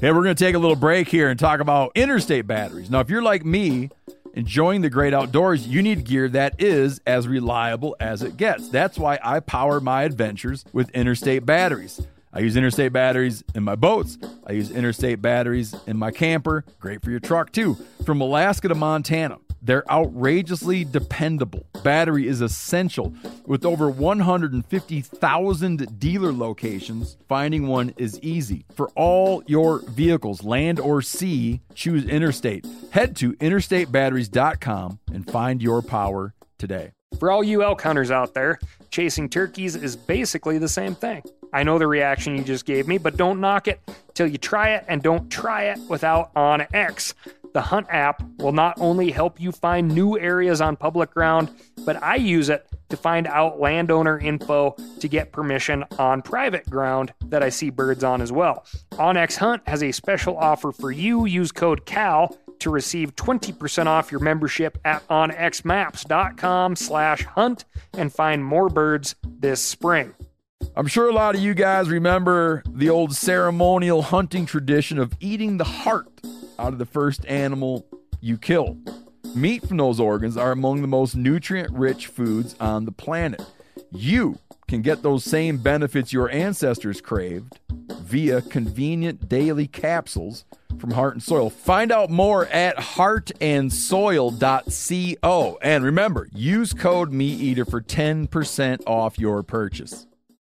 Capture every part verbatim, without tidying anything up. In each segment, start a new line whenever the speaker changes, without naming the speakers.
Hey, we're going to take a little break here and talk about Interstate batteries. Now, if you're like me, enjoying the great outdoors, you need gear that is as reliable as it gets. That's why I power my adventures with Interstate batteries. I use Interstate batteries in my boats. I use Interstate batteries in my camper. Great for your truck, too. From Alaska to Montana, they're outrageously dependable. Battery is essential. With over one hundred fifty thousand dealer locations, finding one is easy. For all your vehicles, land or sea, choose Interstate. Head to interstate batteries dot com and find your power today.
For all you elk hunters out there, chasing turkeys is basically the same thing. I know the reaction you just gave me, but don't knock it till you try it, and don't try it without OnX. The Hunt app will not only help you find new areas on public ground, but I use it to find out landowner info to get permission on private ground that I see birds on as well. OnX Hunt has a special offer for you. Use code CAL to receive twenty percent off your membership at onxmaps.com slash hunt and find more birds this spring.
I'm sure a lot of you guys remember the old ceremonial hunting tradition of eating the heart out of the first animal you kill. Meat from those organs are among the most nutrient-rich foods on the planet. You can get those same benefits your ancestors craved via convenient daily capsules from Heart and Soil. Find out more at heart and soil dot co. And remember, use code MeatEater for ten percent off your purchase.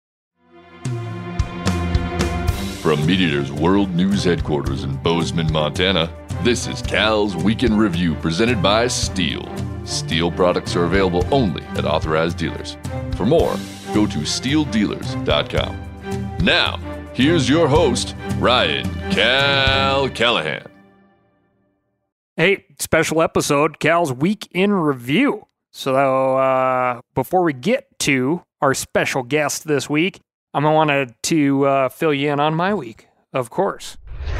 From MeatEater's World News Headquarters in Bozeman, Montana, this is Cal's Weekend Review presented by Steel. Steel products are available only at authorized dealers. For more, go to steel dealers dot com. Now, here's your host, Ryan Cal Callahan.
Hey, special episode, Cal's Week in Review. So uh, before we get to our special guest this week, I'm going to want to uh, fill you in on my week, of course.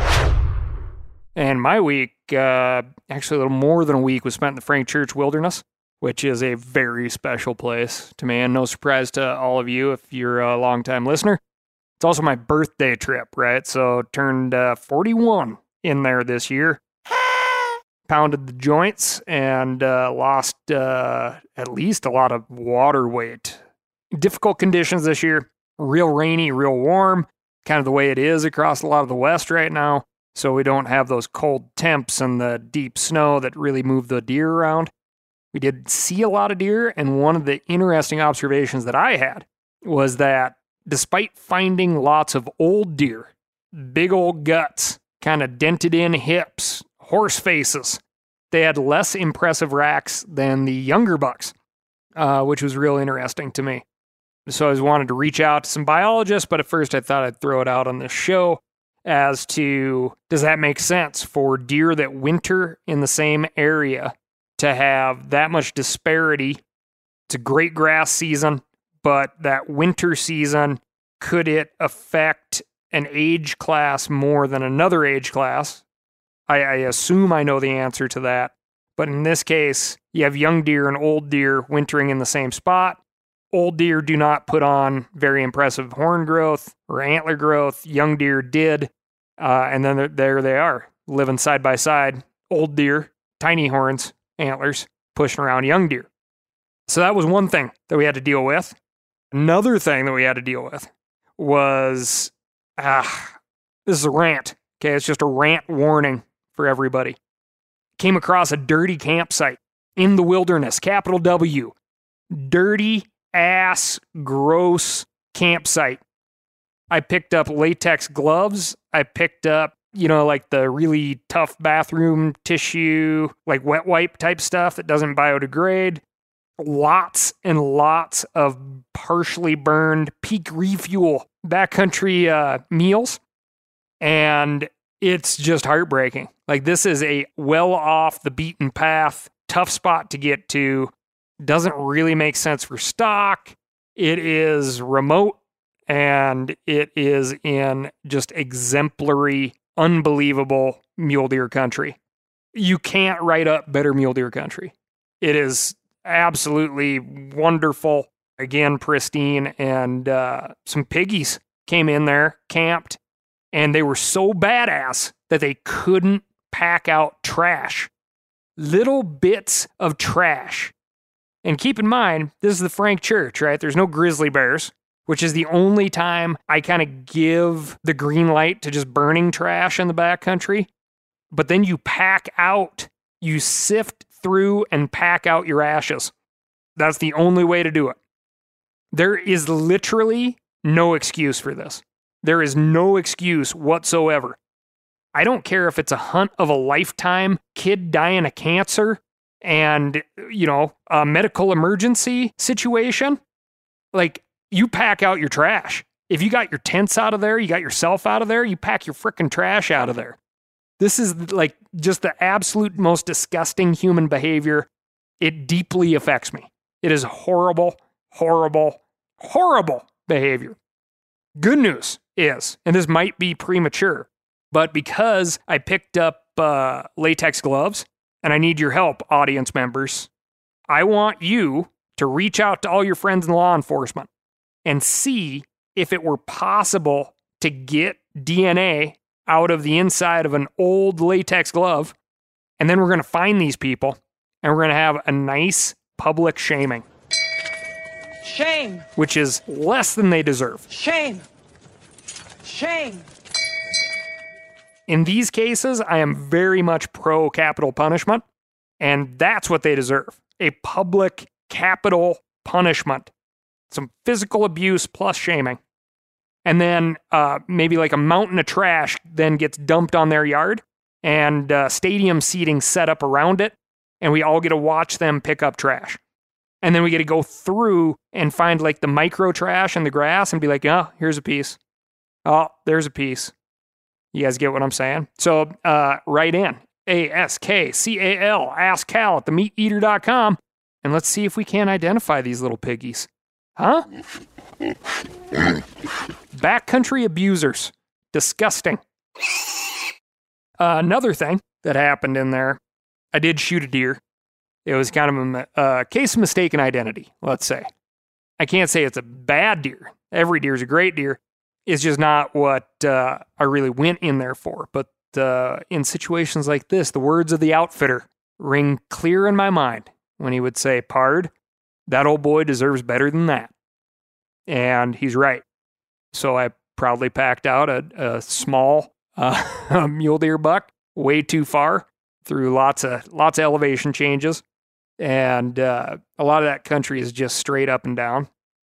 And my week, uh, actually a little more than a week, was spent in the Frank Church Wilderness, which is a very special place to me, and no surprise to all of you if you're a longtime listener. It's also my birthday trip, right? So turned uh, forty-one in there this year. Pounded the joints and uh, lost uh, at least a lot of water weight. Difficult conditions this year. Real rainy, real warm, kind of the way it is across a lot of the West right now. So we don't have those cold temps and the deep snow that really move the deer around. We did see a lot of deer, and one of the interesting observations that I had was that despite finding lots of old deer, big old guts, kind of dented in hips, horse faces, they had less impressive racks than the younger bucks, uh, which was real interesting to me. So I was wanted to reach out to some biologists, but at first I thought I'd throw it out on this show as to, does that make sense for deer that winter in the same area to have that much disparity? It's a great grass season, but that winter season, could it affect an age class more than another age class? I, I assume I know the answer to that. But in this case, you have young deer and old deer wintering in the same spot. Old deer do not put on very impressive horn growth or antler growth. Young deer did. Uh, and then there they are, living side by side. Old deer, tiny horns, antlers, pushing around young deer. So that was one thing that we had to deal with. Another thing that we had to deal with was, ah, this is a rant. Okay, it's just a rant warning for everybody. Came across a dirty campsite in the wilderness, capital W. Dirty ass, gross campsite. I picked up latex gloves. I picked up, you know, like the really tough bathroom tissue, like wet wipe type stuff that doesn't biodegrade. Lots and lots of partially burned peak refuel backcountry uh, meals. And it's just heartbreaking. Like, this is a well off the beaten path, tough spot to get to. Doesn't really make sense for stock. It is remote, and it is in just exemplary, unbelievable mule deer country. You can't write up better mule deer country. It is absolutely wonderful. Again, pristine, and uh, some piggies came in there, camped, And they were so badass that they couldn't pack out trash. Little bits of trash. And keep in mind, this is the Frank Church, right? There's no grizzly bears, which is the only time I kind of give the green light to just burning trash in the backcountry. But then you pack out, you sift through and pack out your ashes. That's the only way to do it. There is literally no excuse for this. There is no excuse whatsoever. I don't care if it's a hunt of a lifetime, kid dying of cancer, and, you know, a medical emergency situation. Like, you pack out your trash. If you got your tents out of there, you got yourself out of there, you pack your frickin' trash out of there. This is like just the absolute most disgusting human behavior. It deeply affects me. It is horrible, horrible, horrible behavior. Good news is, and this might be premature, but because I picked up uh, latex gloves, and I need your help, audience members, I want you to reach out to all your friends in law enforcement and see if it were possible to get D N A out of the inside of an old latex glove, and then we're going to find these people, and we're going to have a nice public shaming.
Shame.
Which is less than they deserve.
Shame. Shame.
In these cases, I am very much pro capital punishment, and that's what they deserve. A public capital punishment. Some physical abuse plus shaming. And then uh, maybe like a mountain of trash then gets dumped on their yard, and uh, stadium seating set up around it, and we all get to watch them pick up trash. And then we get to go through and find like the micro trash in the grass and be like, oh, here's a piece. Oh, there's a piece. You guys get what I'm saying? So uh, write in, A S K C A L, ask Cal at the meat eater dot com, and let's see if we can identify these little piggies. Huh? Backcountry abusers. Disgusting. Uh, another thing that happened in there, I did shoot a deer. It was kind of a uh, case of mistaken identity, let's say. I can't say it's a bad deer. Every deer is a great deer. It's just not what uh, I really went in there for. But uh, in situations like this, the words of the outfitter ring clear in my mind when he would say, "Pard, that old boy deserves better than that." And he's right. So I proudly packed out a, a small uh, mule deer buck, way too far, through lots of lots of elevation changes. And uh, a lot of that country is just straight up and down.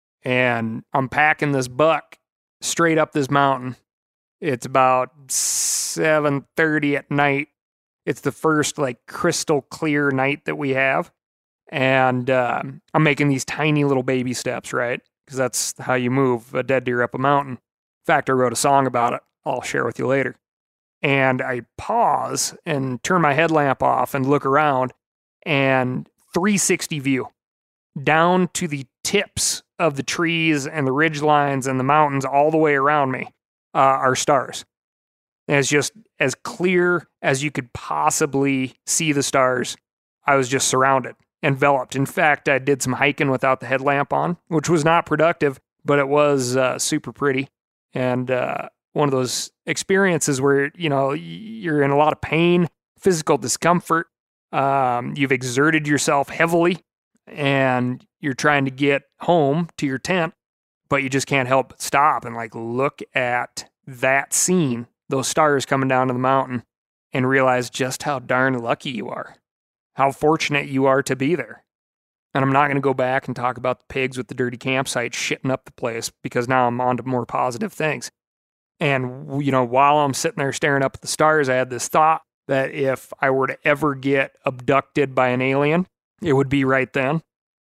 And I'm packing this buck straight up this mountain. It's about seven thirty at night. It's the first like crystal clear night that we have. And uh, I'm making these tiny little baby steps, right? Because that's how you move a dead deer up a mountain. In fact, I wrote a song about it. I'll share with you later. And I pause and turn my headlamp off and look around, and three sixty view down to the tips of the trees and the ridge lines and the mountains all the way around me uh, are stars. And it's just as clear as you could possibly see the stars. I was just surrounded, enveloped. In fact, I did some hiking without the headlamp on, which was not productive, but it was uh, super pretty. And uh, one of those experiences where, you know, you're in a lot of pain, physical discomfort. Um, you've exerted yourself heavily, and you're trying to get home to your tent, but you just can't help but stop and like look at that scene, those stars coming down to the mountain, and realize just how darn lucky you are, how fortunate you are to be there. And I'm not going to go back and talk about the pigs with the dirty campsite shitting up the place, because now I'm on to more positive things. And, you know, while I'm sitting there staring up at the stars, I had this thought that if I were to ever get abducted by an alien, it would be right then.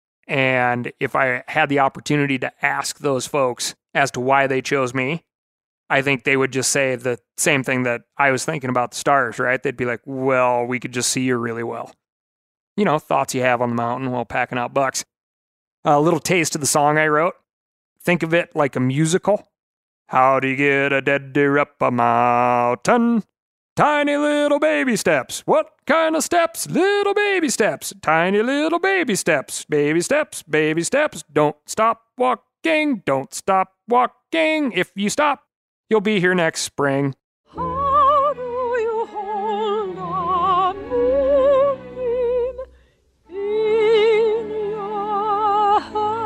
And if I had the opportunity to ask those folks as to why they chose me, I think they would just say the same thing that I was thinking about the stars, right? They'd be like, well, we could just see you really well. You know, thoughts you have on the mountain while packing out bucks. A little taste of the song I wrote. Think of it like a musical. How do you get a dead deer up a mountain? Tiny little baby steps. What kind of steps? Little baby steps. Tiny little baby steps. Baby steps, baby steps. Don't stop walking. Don't stop walking. If you stop, you'll be here next spring.
How do you hold a moonbeam in your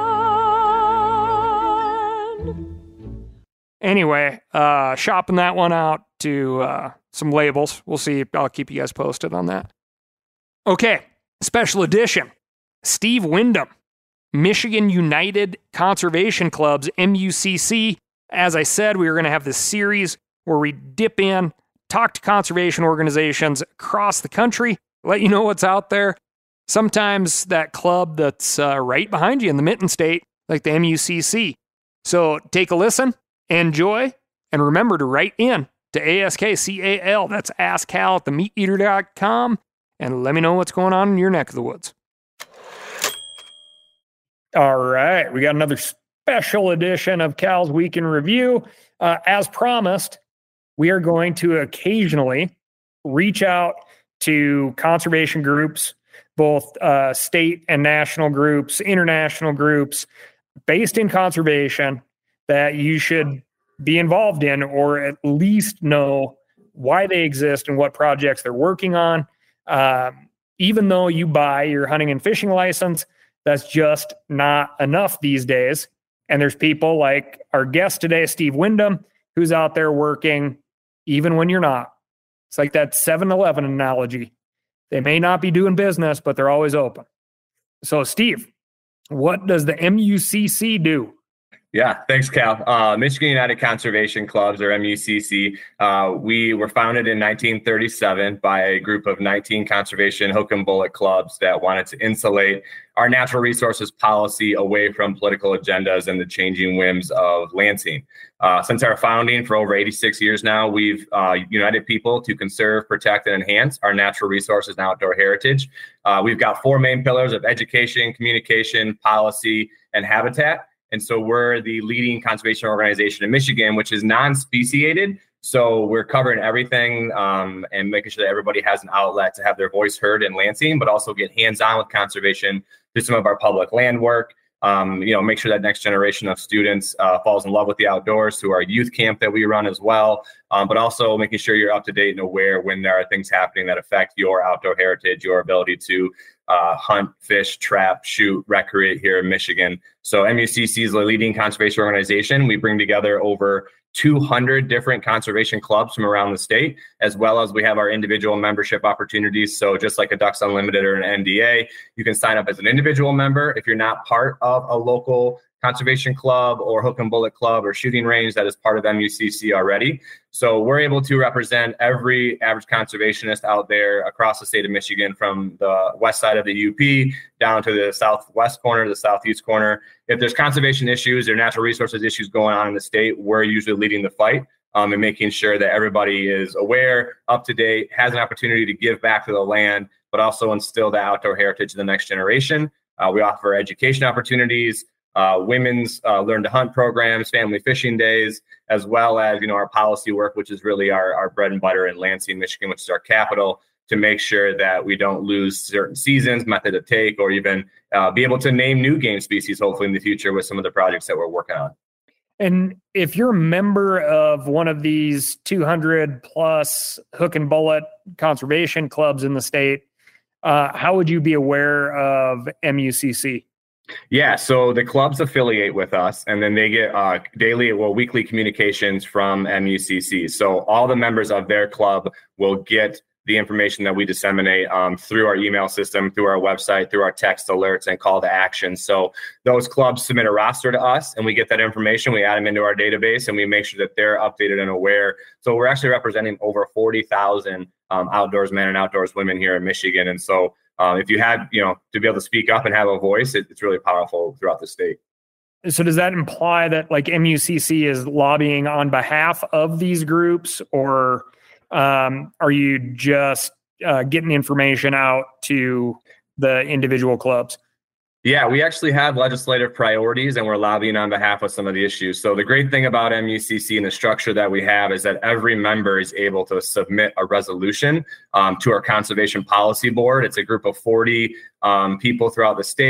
hand?
Anyway, uh, shopping that one out to uh, some labels. We'll see. I'll keep you guys posted on that. Okay, special edition. Steve Wyndham, Michigan United Conservation Club's M U C C. As I said, we were going to have this series where we dip in, talk to conservation organizations across the country, let you know what's out there. Sometimes that club that's uh, right behind you in the Mitten State, like the M U C C. So take a listen, enjoy, and remember to write in to A S K C A L. That's ask cal at the meat eater dot com. And let me know what's going on in your neck of the woods. All right, we got another special edition of Cal's Week in Review. Uh, as promised, we are going to occasionally reach out to conservation groups, both uh, state and national groups, international groups, based in conservation that you should be involved in or at least know why they exist and what projects they're working on. Um, even though you buy your hunting and fishing license, that's just not enough these days. And there's people like our guest today, Steve Wyndham, who's out there working even when you're not. It's like that seven eleven analogy. They may not be doing business, but they're always open. So, Steve, what does the M U C C do?
Yeah, thanks, Cal. Uh, Michigan United Conservation Clubs, or M U C C, uh, we were founded in nineteen thirty-seven by a group of nineteen conservation hook and bullet clubs that wanted to insulate our natural resources policy away from political agendas and the changing whims of Lansing. Uh, since our founding for over eighty-six years now, we've uh, united people to conserve, protect, and enhance our natural resources and outdoor heritage. Uh, we've got four main pillars of education, communication, policy, and habitat. And so we're the leading conservation organization in Michigan, which is non-speciated. So we're covering everything um, and making sure that everybody has an outlet to have their voice heard in Lansing, but also get hands-on with conservation through some of our public land work. Um, you know, make sure that next generation of students uh, falls in love with the outdoors through our youth camp that we run as well. Um, but also making sure you're up to date and aware when there are things happening that affect your outdoor heritage, your ability to uh, hunt, fish, trap, shoot, recreate here in Michigan. So M U C C is the leading conservation organization. We bring together over two hundred different conservation clubs from around the state, as well as we have our individual membership opportunities. So just like a Ducks Unlimited or an N D A, you can sign up as an individual member if you're not part of a local conservation club or hook and bullet club or shooting range that is part of M U C C already. So we're able to represent every average conservationist out there across the state of Michigan, from the west side of the U P down to the southwest corner, the southeast corner. If there's conservation issues or natural resources issues going on in the state, we're usually leading the fight um, and making sure that everybody is aware, up to date, has an opportunity to give back to the land, but also instill the outdoor heritage of the next generation. Uh, we offer education opportunities, Uh, women's uh, learn to hunt programs, family fishing days, as well as, you know, our policy work, which is really our, our bread and butter in Lansing, Michigan, which is our capital, to make sure that we don't lose certain seasons, method of take, or even uh, be able to name new game species, hopefully in the future, with some of the projects that we're working on.
And if you're a member of one of these two hundred plus hook and bullet conservation clubs in the state, uh, how would you be aware of M U C C?
Yeah, so the clubs affiliate with us, and then they get uh, daily, well, weekly communications from M U C C. So all the members of their club will get the information that we disseminate um, through our email system, through our website, through our text alerts and call to action. So those clubs submit a roster to us, and we get that information. We add them into our database, and we make sure that they're updated and aware. So we're actually representing over forty thousand um, outdoors men and outdoors women here in Michigan. And so Um, if you had, you know, to be able to speak up and have a voice, it, it's really powerful throughout the state.
So does that imply that like M U C C is lobbying on behalf of these groups, or um, are you just uh, getting information out to the individual clubs?
Yeah, we actually have legislative priorities, and we're lobbying on behalf of some of the issues. So the great thing about M U C C and the structure that we have is that every member is able to submit a resolution um, to our Conservation Policy Board. It's a group of forty um, people throughout the state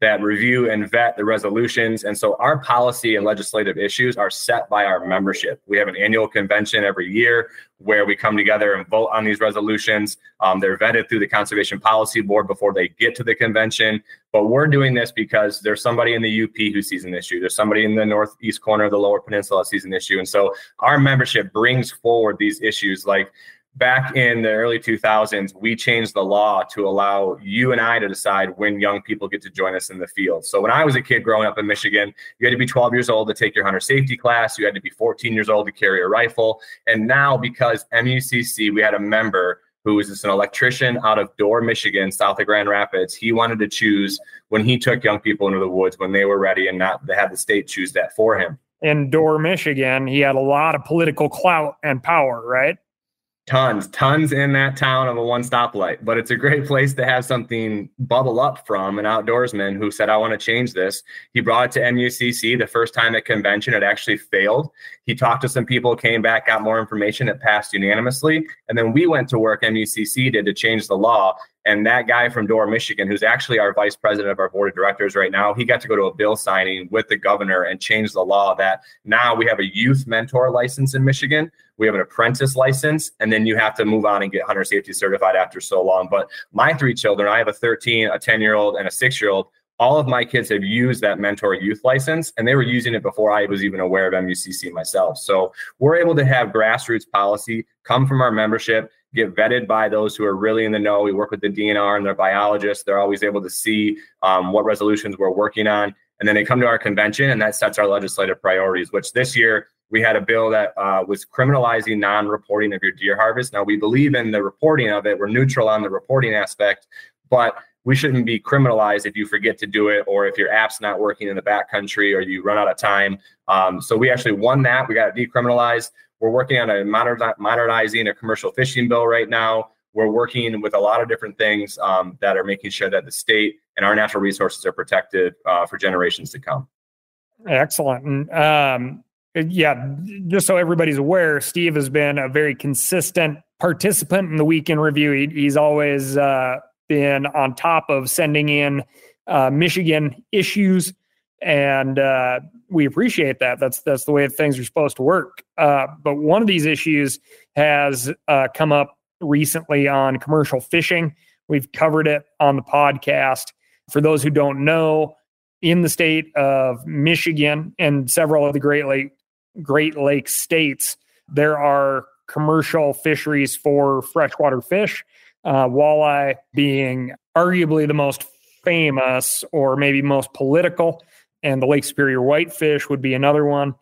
that review and vet the resolutions. And so our policy and legislative issues are set by our membership. We have an annual convention every year where we come together and vote on these resolutions. Um, they're vetted through the Conservation Policy Board before they get to the convention. But we're doing this because there's somebody in the U P who sees an issue. There's somebody in the northeast corner of the Lower Peninsula that sees an issue. And so our membership brings forward these issues. Like back in the early two thousands, we changed the law to allow you and I to decide when young people get to join us in the field. So when I was a kid growing up in Michigan, you had to be twelve years old to take your hunter safety class. You had to be fourteen years old to carry a rifle. And now, because M U C C, we had a member who was just an electrician out of Dorr, Michigan, south of Grand Rapids. He wanted to choose when he took young people into the woods when they were ready, and not they had the state choose that for him.
In Dorr, Michigan, he had a lot of political clout and power, right?
Tons, tons in that town of a one stoplight, but it's a great place to have something bubble up from an outdoorsman who said, I want to change this. He brought it to M U C C the first time at convention. It actually failed. He talked to some people, came back, got more information. It passed unanimously. And then we went to work, M U C C did, to change the law. And that guy from Dorr, Michigan, who's actually our vice president of our board of directors right now, he got to go to a bill signing with the governor and change the law that now we have a youth mentor license in Michigan. We have an apprentice license, and then you have to move on and get hunter safety certified after so long. But my three children, I have a thirteen, a ten-year-old, and a six-year-old. All of my kids have used that mentor youth license, and they were using it before I was even aware of M U C C myself. So we're able to have grassroots policy come from our membership, get vetted by those who are really in the know. We work with the D N R and their biologists. They're always able to see um, what resolutions we're working on. And then they come to our convention, and that sets our legislative priorities, which this year we had a bill that uh, was criminalizing non-reporting of your deer harvest. Now, we believe in the reporting of it. We're neutral on the reporting aspect, but we shouldn't be criminalized if you forget to do it, or if your app's not working in the backcountry, or you run out of time. Um, so we actually won that. We got it decriminalized. We're working on a moder- modernizing a commercial fishing bill right now. We're working with a lot of different things um, that are making sure that the state and our natural resources are protected uh, for generations to come.
Excellent. And, um, yeah, just so everybody's aware, Steve has been a very consistent participant in the Week in Review. He, he's always uh, been on top of sending in uh, Michigan issues, and uh, we appreciate that. That's that's the way things are supposed to work. Uh, but one of these issues has uh, come up recently on commercial fishing. We've covered it on the podcast. For those who don't know, in the state of Michigan and several of the Great Lake Great Lakes states, there are commercial fisheries for freshwater fish, uh, walleye being arguably the most famous or maybe most political, and the Lake Superior whitefish would be another one.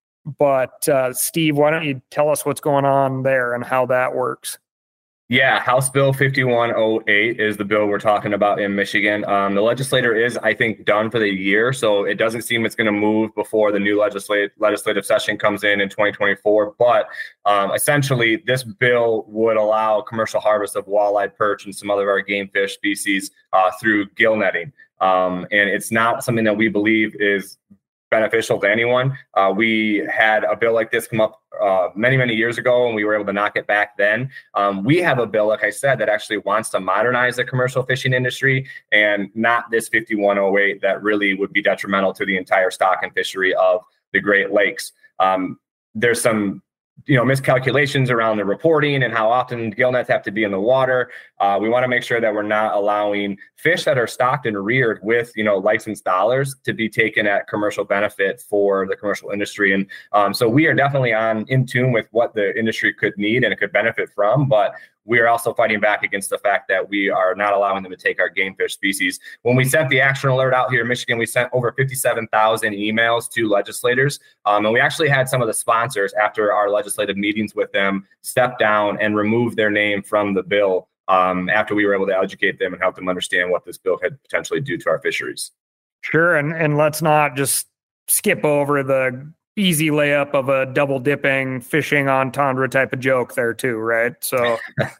But uh, Steve, why don't you tell us what's going on there and how that works?
Yeah, House Bill fifty-one oh eight is the bill we're talking about in Michigan. Um, the legislator is, I think, done for the year, so it doesn't seem it's going to move before the new legislative legislative session comes in in twenty twenty-four. But um, essentially, this bill would allow commercial harvest of walleye, perch, and some other of our game fish species uh, through gill netting. Um, and it's not something that we believe is beneficial to anyone. Uh, we had a bill like this come up uh, many, many years ago, and we were able to knock it back then. Um, we have a bill, like I said, that actually wants to modernize the commercial fishing industry, and not this fifty-one oh eight that really would be detrimental to the entire stock and fishery of the Great Lakes. Um, there's some you know, miscalculations around the reporting and how often gill nets have to be in the water. Uh, we want to make sure that we're not allowing fish that are stocked and reared with, you know, licensed dollars to be taken at commercial benefit for the commercial industry. And um, so we are definitely on in tune with what the industry could need and it could benefit from, but we are also fighting back against the fact that we are not allowing them to take our game fish species. When we sent the action alert out here in Michigan, we sent over fifty-seven thousand emails to legislators. Um, and we actually had some of the sponsors, after our legislative meetings with them, step down and remove their name from the bill um, after we were able to educate them and help them understand what this bill could potentially do to our fisheries.
Sure. And, and let's not just skip over the easy layup of a double dipping fishing on tundra type of joke there too, right? So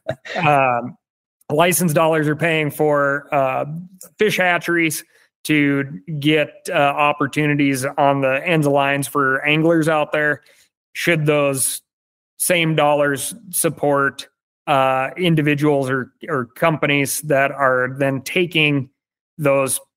um, license dollars are paying for uh, fish hatcheries to get uh, opportunities on the ends of lines for anglers out there. Should those same dollars support uh, individuals or, or companies that are then taking those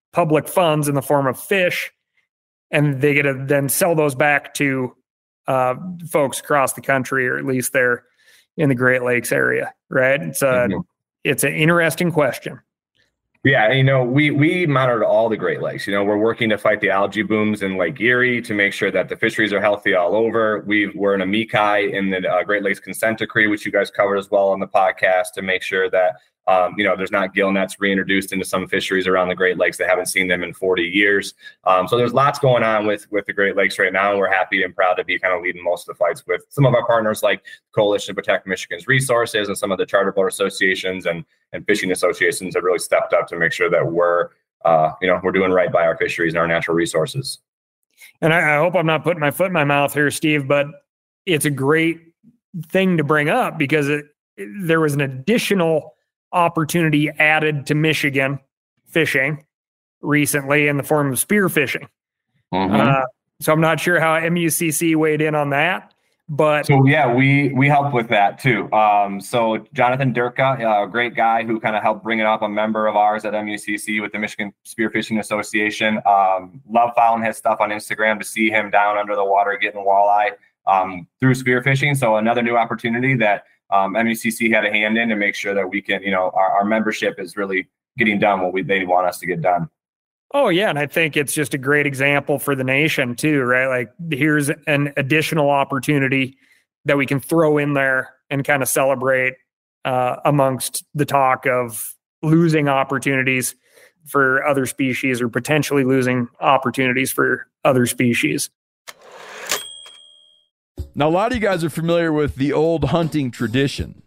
public funds in the form of fish, and they get to then sell those back to uh, folks across the country, or at least there in the Great Lakes area, right? It's a, mm-hmm. it's an interesting question.
Yeah, you know, we we monitor all the Great Lakes. You know, we're working to fight the algae booms in Lake Erie to make sure that the fisheries are healthy all over. We've, we're in a M E C I in the uh, Great Lakes Consent Decree, which you guys covered as well on the podcast, to make sure that, um, you know, there's not gill nets reintroduced into some fisheries around the Great Lakes that haven't seen them in forty years. Um, so there's lots going on with, with the Great Lakes right now. And we're happy and proud to be kind of leading most of the fights with some of our partners like Coalition to Protect Michigan's Resources and some of the charter boat associations and, and fishing associations have really stepped up to make sure that we're, uh, you know, we're doing right by our fisheries and our natural resources.
And I, I hope I'm not putting my foot in my mouth here, Steve, but it's a great thing to bring up because it, it, there was an additional opportunity added to Michigan fishing recently in the form of spear fishing. Mm-hmm. Uh, so I'm not sure how M U C C weighed in on that, but
so yeah, we we helped with that too. Um, so Jonathan Durka, a great guy who kind of helped bring it up, a member of ours at M U C C with the Michigan Spearfishing Association. Um, love following his stuff on Instagram to see him down under the water getting walleye um, through spearfishing. So another new opportunity that Um, M U C C had a hand in to make sure that we can, you know, our, our membership is really getting done what we, they want us to get done.
Oh, yeah. And I think it's just a great example for the nation too, right? Like here's an additional opportunity that we can throw in there and kind of celebrate uh, amongst the talk of losing opportunities for other species or potentially losing opportunities for other species.
Now, a lot of you guys are familiar with the old hunting tradition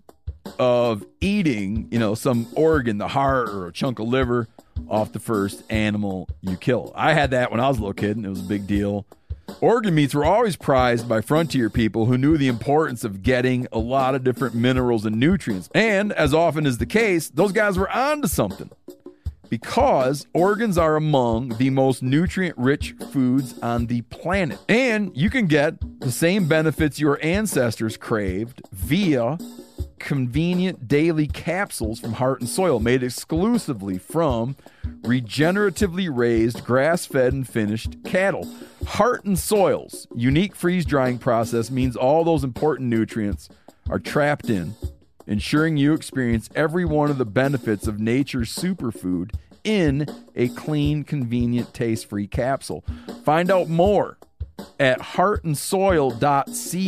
of eating, you know, some organ, the heart or a chunk of liver off the first animal you kill. I had that when I was a little kid, and it was a big deal. Organ meats were always prized by frontier people who knew the importance of getting a lot of different minerals and nutrients. And as often is the case, those guys were onto something, because organs are among the most nutrient-rich foods on the planet. And you can get the same benefits your ancestors craved via convenient daily capsules from Heart and Soil, made exclusively from regeneratively raised, grass-fed, and finished cattle. Heart and Soil's unique freeze-drying process means all those important nutrients are trapped in, ensuring you experience every one of the benefits of nature's superfood in a clean, convenient, taste-free capsule. Find out more at heart and soil dot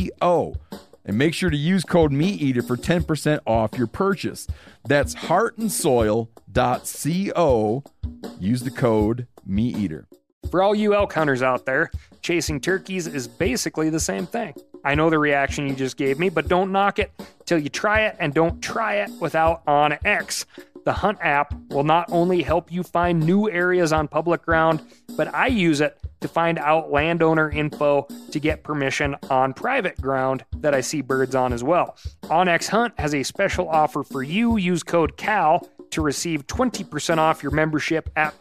co and make sure to use code MeatEater for ten percent off your purchase. That's heart and soil dot co. Use the code MeatEater.
For all you elk hunters out there, chasing turkeys is basically the same thing. I know the reaction you just gave me, but don't knock it till you try it, and don't try it without OnX. The Hunt app will not only help you find new areas on public ground, but I use it to find out landowner info to get permission on private ground that I see birds on as well. OnX Hunt has a special offer for you. Use code CAL to receive twenty percent off your membership at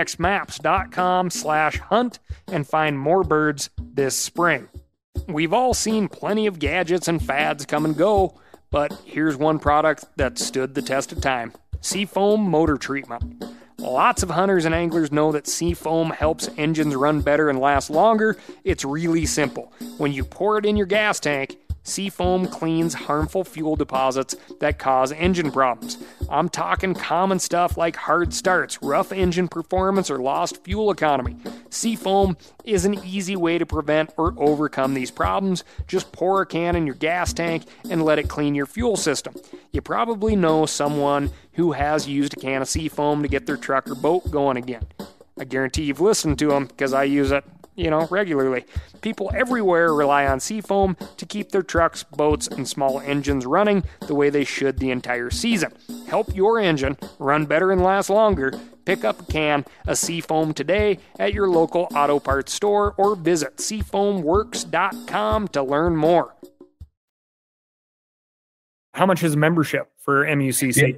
onxmaps.com slash hunt and find more birds this spring. We've all seen plenty of gadgets and fads come and go, but here's one product that stood the test of time. Seafoam Motor Treatment. Lots of hunters and anglers know that Seafoam helps engines run better and last longer. It's really simple. When you pour it in your gas tank, Seafoam cleans harmful fuel deposits that cause engine problems. I'm talking common stuff like hard starts, rough engine performance, or lost fuel economy. Seafoam is an easy way to prevent or overcome these problems. Just pour a can in your gas tank and let it clean your fuel system. You probably know someone who has used a can of Seafoam to get their truck or boat going again. I guarantee you've listened to them because I use it, you know, regularly. People everywhere rely on Seafoam to keep their trucks, boats, and small engines running the way they should the entire season. Help your engine run better and last longer. Pick up a can of Seafoam today at your local auto parts store or visit seafoam works dot com to learn more. How much is membership for M U C C?
Yeah.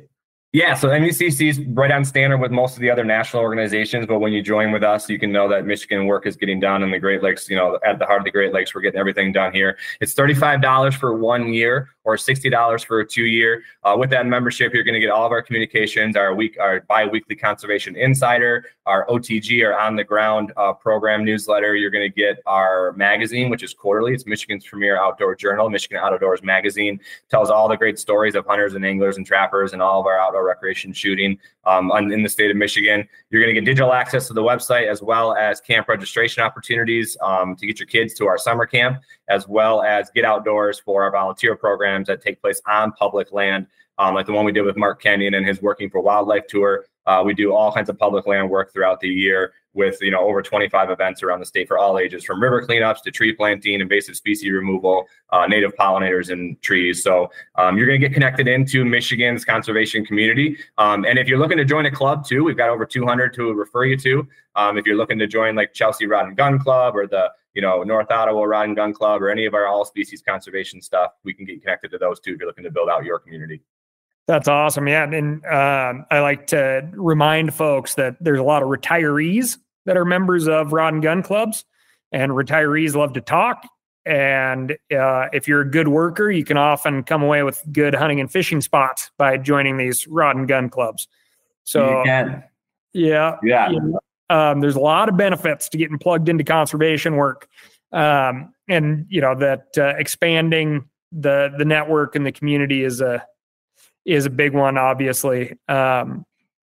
Yeah, so M U C C is right on standard with most of the other national organizations, but when you join with us, you can know that Michigan work is getting done in the Great Lakes. You know, at the heart of the Great Lakes, we're getting everything done here. It's thirty-five dollars for one year or sixty dollars for a two-year. Uh, with that membership, you're going to get all of our communications, our week, our bi-weekly Conservation Insider, our O T G, our on-the-ground uh, program newsletter. You're going to get our magazine, which is quarterly. It's Michigan's premier outdoor journal. Michigan Outdoors Magazine tells all the great stories of hunters and anglers and trappers and all of our outdoor recreation shooting um, in the state of Michigan. You're going to get digital access to the website as well as camp registration opportunities um, to get your kids to our summer camp, as well as get outdoors for our volunteer programs that take place on public land, um, like the one we did with Mark Kenyon and his Working for Wildlife tour. Uh, we do all kinds of public land work throughout the year with, you know, over twenty-five events around the state for all ages, from river cleanups to tree planting, invasive species removal, uh, native pollinators and trees. So um, you're going to get connected into Michigan's conservation community. Um, and if you're looking to join a club too, we've got over two hundred to refer you to. Um, if you're looking to join like Chelsea Rod and Gun Club or the, you know, North Ottawa Rod and Gun Club or any of our all species conservation stuff, we can get connected to those too if you're looking to build out your community.
That's awesome. Yeah. And um, I like to remind folks that there's a lot of retirees that are members of Rod and Gun Clubs, and retirees love to talk. And uh, if you're a good worker, you can often come away with good hunting and fishing spots by joining these Rod and Gun Clubs. So,
you can.
yeah.
Yeah.
You know, um, there's a lot of benefits to getting plugged into conservation work. Um, and, you know, that uh, expanding the the network and the community is a, is a big one, obviously. Um,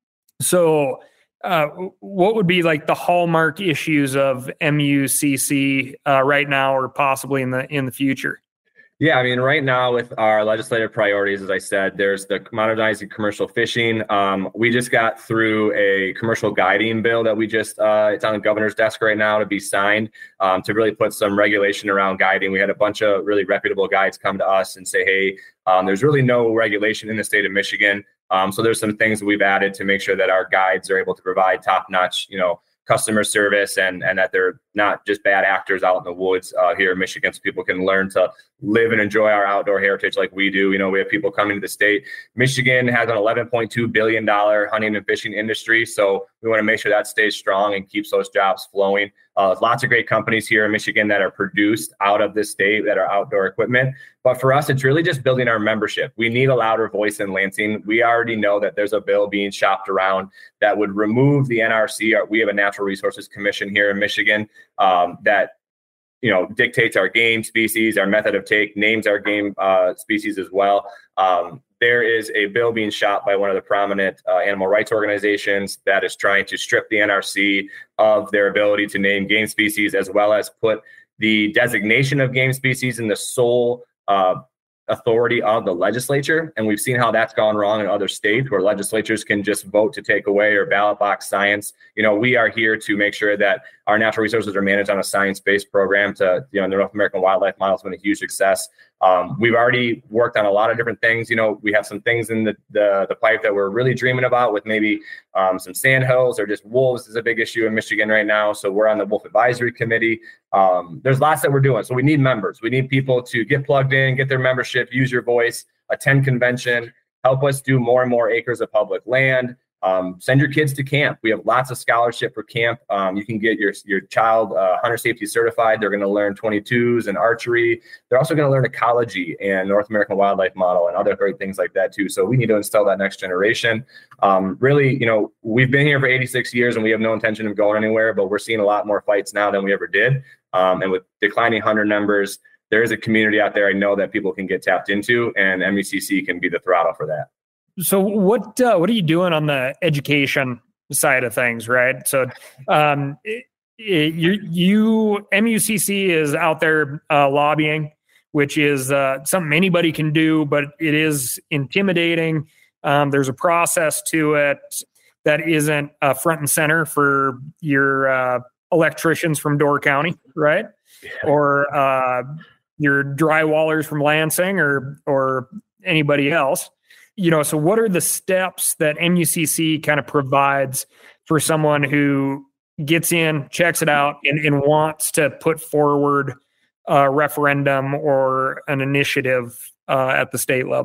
so uh, what would be like the hallmark issues of M U C C uh, right now or possibly in the in the future?
Yeah, I mean, right now with our legislative priorities, as I said, there's the modernizing commercial fishing. Um, we just got through a commercial guiding bill that we just, uh, it's on the governor's desk right now to be signed um, to really put some regulation around guiding. We had a bunch of really reputable guides come to us and say, hey, um, there's really no regulation in the state of Michigan. Um, so there's some things that we've added to make sure that our guides are able to provide top-notch, you know, customer service and and that they're not just bad actors out in the woods uh, here in Michigan, so people can learn to live and enjoy our outdoor heritage like we do. You know, we have people coming to the state. Michigan has an eleven point two billion dollars hunting and fishing industry, so we want to make sure that stays strong and keeps those jobs flowing. Uh, lots of great companies here in Michigan that are produced out of this state that are outdoor equipment. But for us, it's really just building our membership. We need a louder voice in Lansing. We already know that there's a bill being shopped around that would remove the N R C. We have a Natural Resources Commission here in Michigan um, that, you know, dictates our game species, our method of take, names our game uh, species as well. Um, there is a bill being shot by one of the prominent uh, animal rights organizations that is trying to strip the N R C of their ability to name game species, as well as put the designation of game species in the sole uh, authority of the legislature. And we've seen how that's gone wrong in other states where legislatures can just vote to take away or ballot box science. You know, we are here to make sure that our natural resources are managed on a science-based program. To, you know, the North American Wildlife Model has been a huge success. Um, we've already worked on a lot of different things. You know, we have some things in the the, the pipe that we're really dreaming about with maybe um, some sandhills or just wolves is a big issue in Michigan right now. So we're on the Wolf Advisory Committee. Um, there's lots that we're doing. So we need members. We need people to get plugged in, get their membership, use your voice, attend convention, help us do more and more acres of public land. Um, send your kids to camp. We have lots of scholarship for camp. Um, you can get your your child uh, hunter safety certified. They're going to learn twenty-twos and archery. They're also going to learn ecology and North American Wildlife Model and other great things like that too. So we need to instill that next generation. Um, really, you know, we've been here for eighty-six years and we have no intention of going anywhere, but we're seeing a lot more fights now than we ever did. Um, and with declining hunter numbers, there is a community out there I know that people can get tapped into, and M U C C can be the throttle for that.
So what uh, what are you doing on the education side of things, right? So um, it, it, you, you M U C C is out there uh, lobbying, which is uh, something anybody can do, but it is intimidating. Um, there's a process to it that isn't uh, front and center for your uh, electricians from Door County, right? Yeah. Or uh, your drywallers from Lansing or or anybody else. You know, so what are the steps that M U C C kind of provides for someone who gets in, checks it out, and, and wants to put forward a referendum or an initiative uh, at the state level?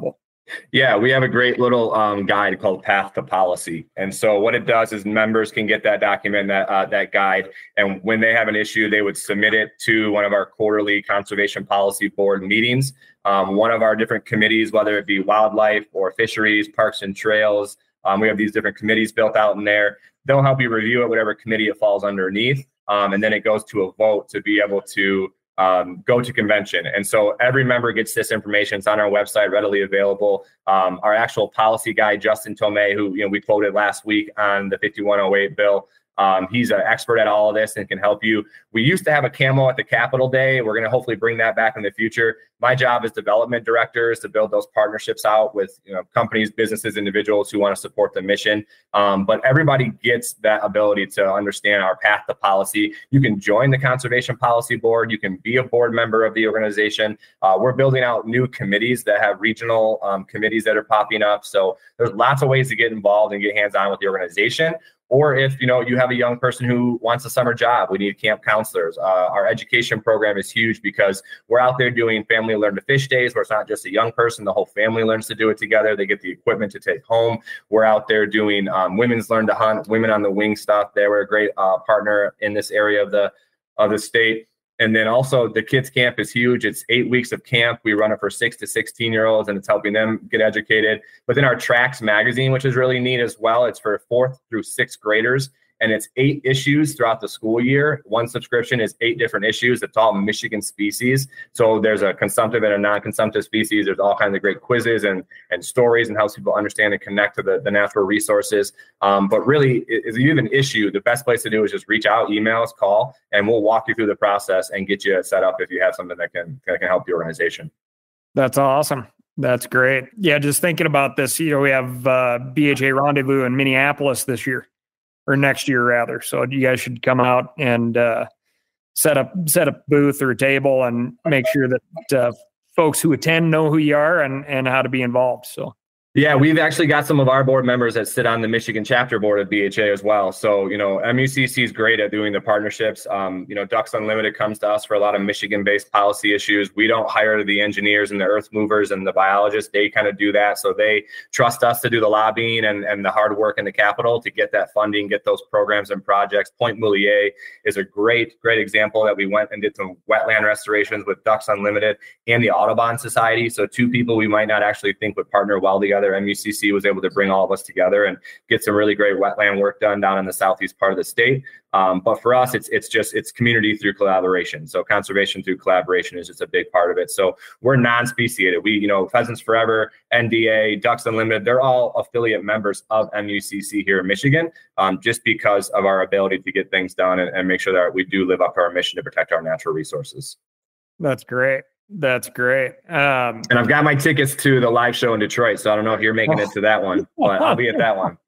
Yeah, we have a great little um, guide called Path to Policy. And so what it does is members can get that document, that uh, that guide. And when they have an issue, they would submit it to one of our quarterly Conservation Policy Board meetings. Um, one of our different committees, whether it be wildlife or fisheries, parks and trails, um, we have these different committees built out in there. They'll help you review it, whatever committee it falls underneath. Um, and then it goes to a vote to be able to Um, go to convention. And so every member gets this information. It's on our website, readily available. Um, our actual policy guy, Justin Tomei, who you know we quoted last week on the fifty-one oh eight bill, um, he's an expert at all of this and can help you. We used to have a camo at the Capitol Day. We're going to hopefully bring that back in the future. My job as development director is to build those partnerships out with you know companies, businesses, individuals who want to support the mission. Um, but everybody gets that ability to understand our path to policy. You can join the Conservation Policy Board. You can be a board member of the organization. Uh, we're building out new committees that have regional um, committees that are popping up. So there's lots of ways to get involved and get hands-on with the organization. Or if you know you have a young person who wants a summer job, we need camp counselors. Uh, our education program is huge because we're out there doing family learn to fish days, where it's not just a young person, the whole family learns to do it together. They get the equipment to take home. We're out there doing um, women's learn to hunt, women on the wing stuff. They were a great uh, partner in this area of the of the state. And then also the kids camp is huge. It's eight weeks of camp. We run it for six to sixteen year olds and it's helping them get educated. But then our Tracks magazine, which is really neat as well. It's for fourth through sixth graders. And it's eight issues throughout the school year. One subscription is eight different issues. It's all Michigan species. So there's a consumptive and a non-consumptive species. There's all kinds of great quizzes and, and stories and helps people understand and connect to the, the natural resources. Um, but really, if you have an issue, the best place to do is just reach out, email us, call, and we'll walk you through the process and get you set up if you have something that can, that can help the organization.
That's awesome. That's great. Yeah, just thinking about this, you know, we have uh, B H A Rendezvous in Minneapolis this year. Or next year rather. So you guys should come out and uh, set up set up a booth or a table and make sure that uh, folks who attend know who you are and, and how to be involved. So
yeah, we've actually got some of our board members that sit on the Michigan chapter board of B H A as well. So, you know, M U C C is great at doing the partnerships. Um, you know, Ducks Unlimited comes to us for a lot of Michigan-based policy issues. We don't hire the engineers and the earth movers and the biologists. They kind of do that. So they trust us to do the lobbying and, and the hard work in the Capitol to get that funding, get those programs and projects. Point Moulier is a great, great example that we went and did some wetland restorations with Ducks Unlimited and the Audubon Society. So two people we might not actually think would partner well together. M U C C was able to bring all of us together and get some really great wetland work done down in the southeast part of the state. Um, but for us, it's it's just it's community through collaboration. So conservation through collaboration is just a big part of it. So we're non-speciated. We, you know, Pheasants Forever, N D A, Ducks Unlimited, they're all affiliate members of M U C C here in Michigan, um, just because of our ability to get things done and, and make sure that we do live up to our mission to protect our natural resources.
That's great. That's great. Um,
and I've got my tickets to the live show in Detroit, so I don't know if you're making it to that one, but I'll be at that one.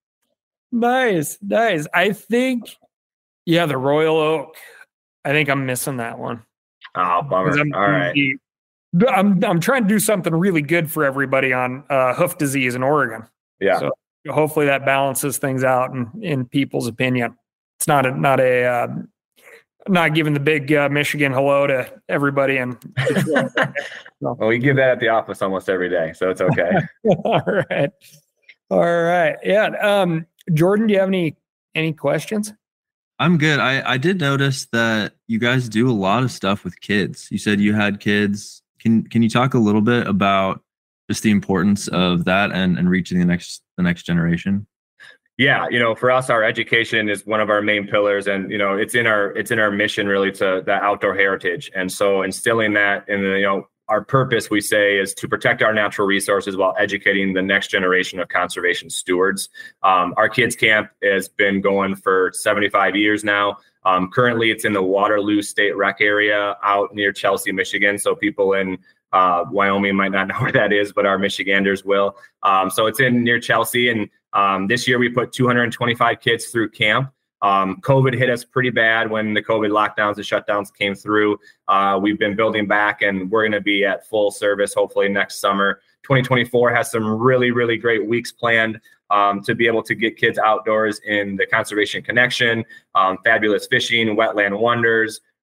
Nice, nice. I think, yeah, the Royal Oak. I think I'm missing that one.
Oh, bummer.
I'm,
All right.
I'm I'm trying to do something really good for everybody on uh, hoof disease in Oregon.
Yeah.
So hopefully that balances things out in, in people's opinion. It's not a not a uh, not giving the big uh, Michigan hello to everybody. And so.
Well, we give that at the office almost every day, so it's okay.
All right. All right. Yeah. Um, Jordan, do you have any, any questions?
I'm good. I, I did notice that you guys do a lot of stuff with kids. You said you had kids. Can, can you talk a little bit about just the importance of that and, and reaching the next, the next generation?
Yeah, you know, for us, our education is one of our main pillars, and you know, it's in our it's in our mission really to the outdoor heritage, and so instilling that in the you know our purpose, we say, is to protect our natural resources while educating the next generation of conservation stewards. Um, our kids camp has been going for seventy-five years now. Um, currently, it's in the Waterloo State Rec area out near Chelsea, Michigan. So people in uh, Wyoming might not know where that is, but our Michiganders will. Um, so it's in near Chelsea, and Um, this year we put two hundred twenty-five kids through camp. Um, COVID hit us pretty bad when the COVID lockdowns and shutdowns came through. Uh, we've been building back, and we're going to be at full service hopefully next summer. twenty twenty-four has some really, really great weeks planned um, to be able to get kids outdoors in the Conservation Connection, um, Fabulous Fishing, Wetland Wonders,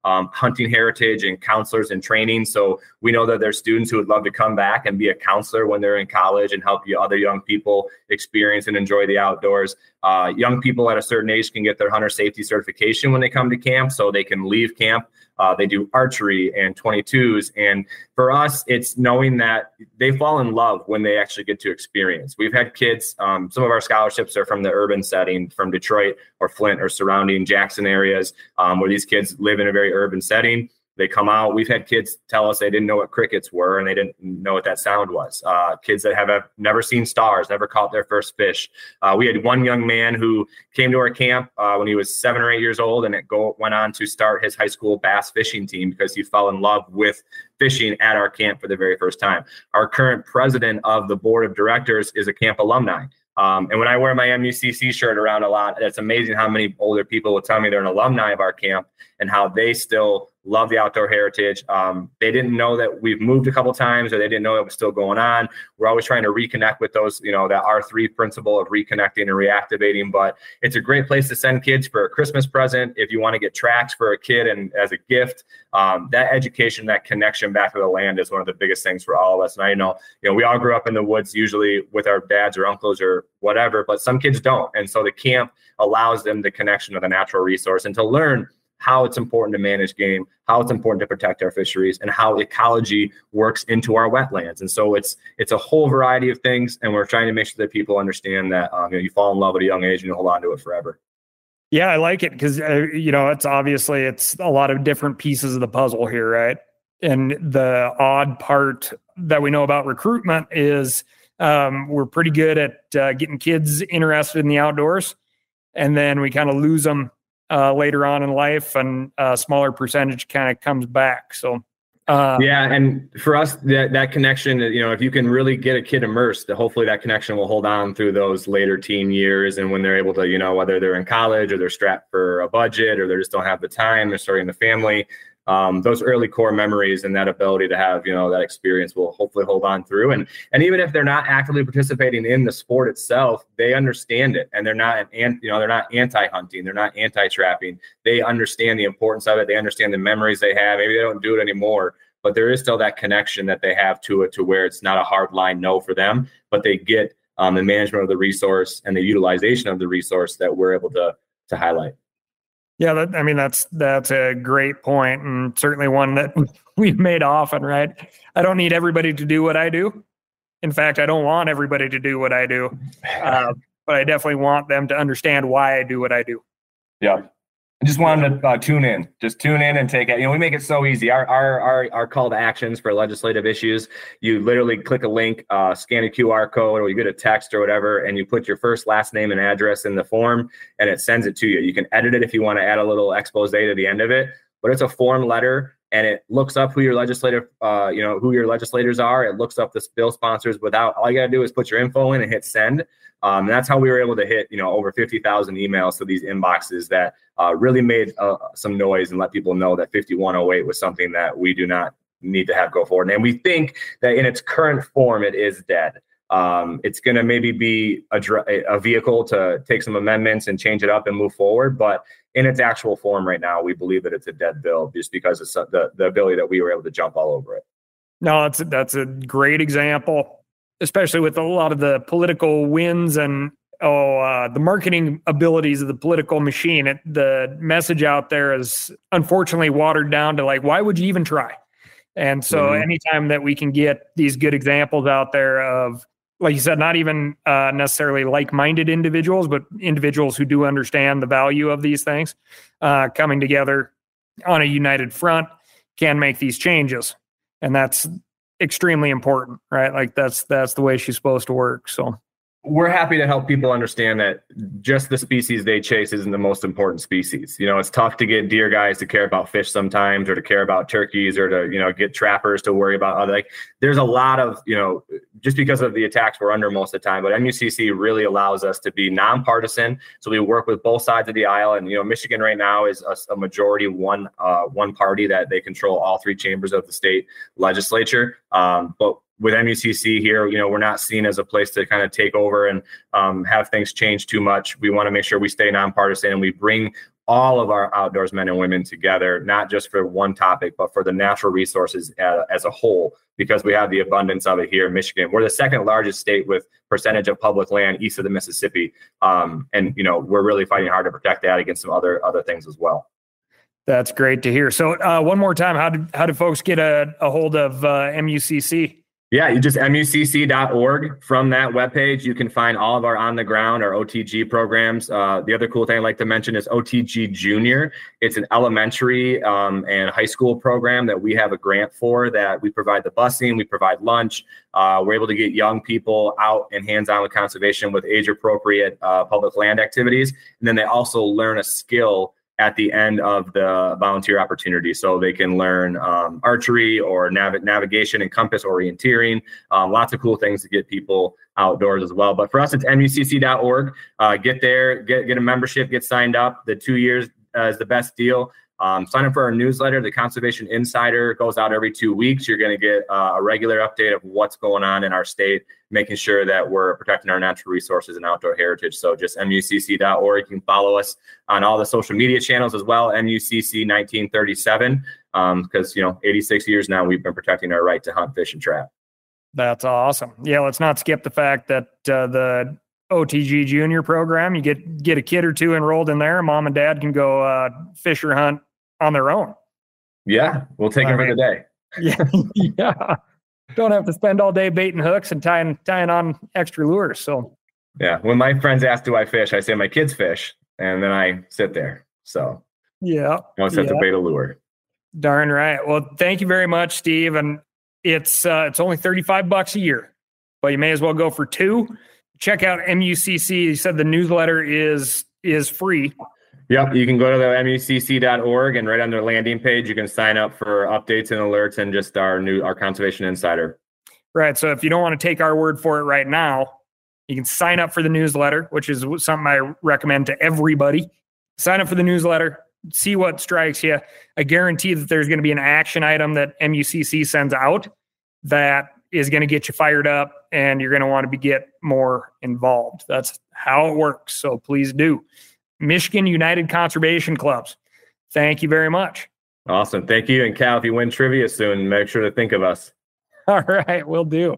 um, hunting heritage and counselors and training. So we know that there's students who would love to come back and be a counselor when they're in college and help you other young people experience and enjoy the outdoors. Uh, young people at a certain age can get their hunter safety certification when they come to camp, so they can leave camp. Uh, they do archery and twenty-twos. And for us, it's knowing that they fall in love when they actually get to experience. We've had kids, um, some of our scholarships are from the urban setting, from Detroit or Flint or surrounding Jackson areas, um, where these kids live in a very urban setting. They come out. We've had kids tell us they didn't know what crickets were and they didn't know what that sound was. Uh, kids that have, have never seen stars, never caught their first fish. Uh, we had one young man who came to our camp uh, when he was seven or eight years old, and it go, went on to start his high school bass fishing team because he fell in love with fishing at our camp for the very first time. Our current president of the board of directors is a camp alumni. Um, and when I wear my M U C C shirt around a lot, it's amazing how many older people will tell me they're an alumni of our camp and how they still love the outdoor heritage. Um, they didn't know that we've moved a couple times, or they didn't know it was still going on. We're always trying to reconnect with those, you know, that R three principle of reconnecting and reactivating. But it's a great place to send kids for a Christmas present. If you want to get tracks for a kid and as a gift, um, that education, that connection back to the land is one of the biggest things for all of us. And I know, you know, we all grew up in the woods, usually with our dads or uncles or whatever, but some kids don't. And so the camp allows them the connection to the natural resource and to learn how it's important to manage game, how it's important to protect our fisheries, and how ecology works into our wetlands. And so it's it's a whole variety of things, and we're trying to make sure that people understand that um, you know, you fall in love at a young age and you hold on to it forever.
Yeah, I like it because, uh, you know, it's obviously it's a lot of different pieces of the puzzle here, right? And the odd part that we know about recruitment is um, we're pretty good at uh, getting kids interested in the outdoors, and then we kind of lose them Uh, later on in life, and a smaller percentage kind of comes back. So, uh,
yeah. And for us, that, that connection, you know, if you can really get a kid immersed, hopefully that connection will hold on through those later teen years. And when they're able to, you know, whether they're in college or they're strapped for a budget or they just don't have the time, they're starting the family. Um, those early core memories and that ability to have, you know, that experience will hopefully hold on through. And and even if they're not actively participating in the sport itself, they understand it, and they're not, an, you know, they're not anti-hunting, they're not anti-trapping. They understand the importance of it. They understand the memories they have. Maybe they don't do it anymore, but there is still that connection that they have to it, to where it's not a hard line no for them, but they get um, the management of the resource and the utilization of the resource that we're able to to highlight.
Yeah, that, I mean, that's that's a great point, and certainly one that we've made often, right? I don't need everybody to do what I do. In fact, I don't want everybody to do what I do, uh, but I definitely want them to understand why I do what I do.
Yeah. I just wanted to uh, tune in. Just tune in and take it. You know, we make it so easy. Our our our our call to actions for legislative issues, you literally click a link, uh, scan a Q R code, or you get a text or whatever, and you put your first, last name, and address in the form, and it sends it to you. You can edit it if you want to add a little expose to the end of it, but it's a form letter, and it looks up who your legislative, uh, you know, who your legislators are. It looks up the bill sponsors without, all you got to do is put your info in and hit send. Um, and that's how we were able to hit, you know, over fifty thousand emails to these inboxes that uh, really made uh, some noise and let people know that fifty-one oh eight was something that we do not need to have go forward. And we think that in its current form, it is dead. Um, it's going to maybe be a, a vehicle to take some amendments and change it up and move forward. But in its actual form right now, we believe that it's a dead bill just because of the, the ability that we were able to jump all over it.
No, that's a, that's a great example, especially with a lot of the political wins and oh, uh, the marketing abilities of the political machine. It, the message out there is unfortunately watered down to like, why would you even try? And so mm-hmm. anytime that we can get these good examples out there of, like you said, not even uh, necessarily like-minded individuals, but individuals who do understand the value of these things, uh, coming together on a united front can make these changes. And that's extremely important, right? Like that's that's the way she's supposed to work. So
we're happy to help people understand that just the species they chase isn't the most important species. You know, it's tough to get deer guys to care about fish sometimes, or to care about turkeys, or to, you know, get trappers to worry about other, like there's a lot of, you know, just because of the attacks we're under most of the time, but M U C C really allows us to be nonpartisan. So we work with both sides of the aisle, and, you know, Michigan right now is a, a majority one, uh, one party that they control all three chambers of the state legislature. Um, but with M U C C here, you know, we're not seen as a place to kind of take over and um, have things change too much. We want to make sure we stay nonpartisan and we bring all of our outdoors men and women together, not just for one topic, but for the natural resources as, as a whole, because we have the abundance of it here in Michigan. We're the second largest state with percentage of public land east of the Mississippi. Um, and, you know, we're really fighting hard to protect that against some other other things as well.
That's great to hear. So uh, one more time, how did, how do folks get a, a hold of uh, M U C C?
Yeah, you just M U C C dot org. From that webpage, you can find all of our on the ground, our O T G programs. Uh, the other cool thing I'd like to mention is O T G Junior. It's an elementary um, and high school program that we have a grant for, that we provide the busing, we provide lunch. Uh, we're able to get young people out and hands-on with conservation with age-appropriate uh, public land activities. And then they also learn a skill at the end of the volunteer opportunity. So they can learn um, archery or nav- navigation and compass orienteering, um, lots of cool things to get people outdoors as well. But for us, it's M U C C dot org. Uh, get there, get, get a membership, get signed up. The two years uh, is the best deal. Um, sign up for our newsletter. The Conservation Insider goes out every two weeks. You're going to get uh, a regular update of what's going on in our state, making sure that we're protecting our natural resources and outdoor heritage. So just M U C C dot org. You can follow us on all the social media channels as well, M U C C nineteen thirty-seven, um, because, you know, eighty-six years now, we've been protecting our right to hunt, fish, and trap.
That's awesome. Yeah, let's not skip the fact that uh, the O T G Junior program, you get get a kid or two enrolled in there, mom and dad can go uh, fish or hunt on their own.
Yeah, we'll take
I
them
mean,
for the day.
Yeah, yeah. Don't have to spend all day baiting hooks and tying tying on extra lures. So
yeah, when my friends ask, do I fish? I say my kids fish, and then I sit there. So
yeah,
I don't have
yeah.
to bait a lure.
Darn right. Well, thank you very much, Steve. And it's uh, it's only thirty-five bucks a year, but you may as well go for two. Check out M U C C. You said the newsletter is is free.
Yep, you can go to the M U C C dot org, and right on their landing page, you can sign up for updates and alerts and just our new our Conservation Insider.
Right. So if you don't want to take our word for it right now, you can sign up for the newsletter, which is something I recommend to everybody. Sign up for the newsletter, see what strikes you. I guarantee that there's going to be an action item that M U C C sends out that is going to get you fired up, and you're going to want to be, get more involved. That's how it works. So please do. Michigan United Conservation Clubs. Thank you very much.
Awesome. Thank you. And Cal, if you win trivia soon, make sure to think of us.
All right. Will do.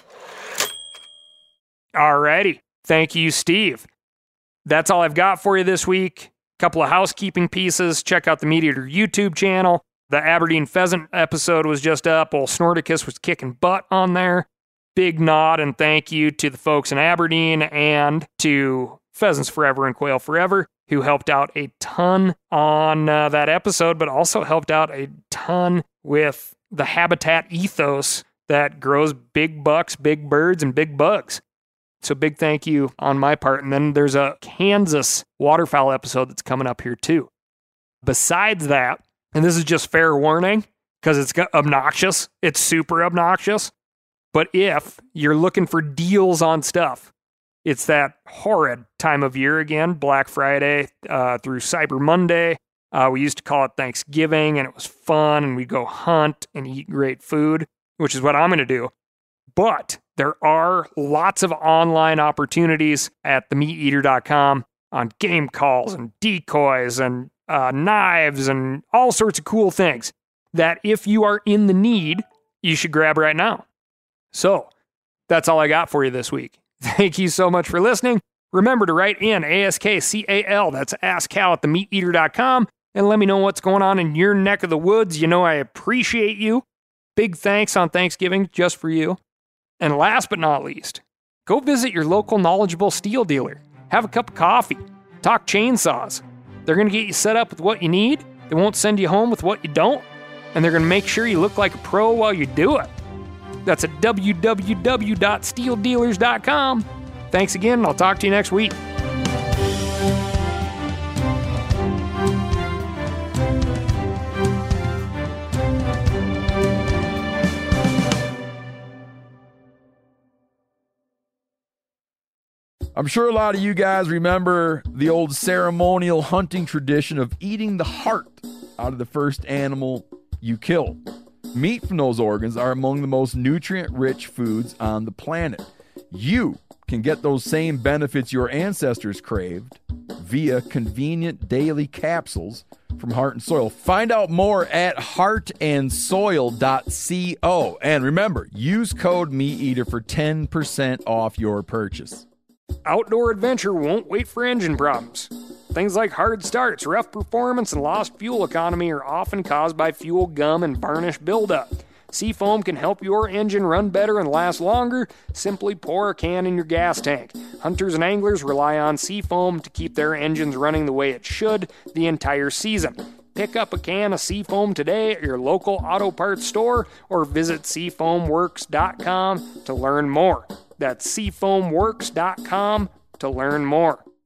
All righty. Thank you, Steve. That's all I've got for you this week. A couple of housekeeping pieces. Check out the Meat Eater YouTube channel. The Aberdeen pheasant episode was just up. Old Snorticus was kicking butt on there. Big nod and thank you to the folks in Aberdeen and to Pheasants Forever and Quail Forever, who helped out a ton on uh, that episode, but also helped out a ton with the habitat ethos that grows big bucks, big birds, and big bugs. So big thank you on my part. And then there's a Kansas waterfowl episode that's coming up here too. Besides that, and this is just fair warning because it's obnoxious, it's super obnoxious, but if you're looking for deals on stuff, it's that horrid time of year again, Black Friday uh, through Cyber Monday. Uh, we used to call it Thanksgiving, and it was fun, and we'd go hunt and eat great food, which is what I'm going to do. But there are lots of online opportunities at the meat eater dot com on game calls and decoys and uh, knives and all sorts of cool things that if you are in the need, you should grab right now. So that's all I got for you this week. Thank you so much for listening. Remember to write in A S K C A L, that's Ask Cal at the meat eater dot com, and let me know what's going on in your neck of the woods. You know I appreciate you. Big thanks on Thanksgiving just for you. And last but not least, go visit your local knowledgeable steel dealer. Have a cup of coffee. Talk chainsaws. They're going to get you set up with what you need. They won't send you home with what you don't. And they're going to make sure you look like a pro while you do it. That's at w w w dot steel dealers dot com. Thanks again, and I'll talk to you next week.
I'm sure a lot of you guys remember the old ceremonial hunting tradition of eating the heart out of the first animal you kill. Meat from those organs are among the most nutrient-rich foods on the planet. You can get those same benefits your ancestors craved via convenient daily capsules from Heart and Soil. Find out more at heart and soil dot co. And remember, use code MeatEater for ten percent off your purchase.
Outdoor adventure won't wait for engine problems. Things like hard starts, rough performance, and lost fuel economy are often caused by fuel gum and varnish buildup. Seafoam can help your engine run better and last longer. Simply pour a can in your gas tank. Hunters and anglers rely on Seafoam to keep their engines running the way it should the entire season. Pick up a can of Seafoam today at your local auto parts store or visit seafoam works dot com to learn more. That's seafoam works dot com to learn more.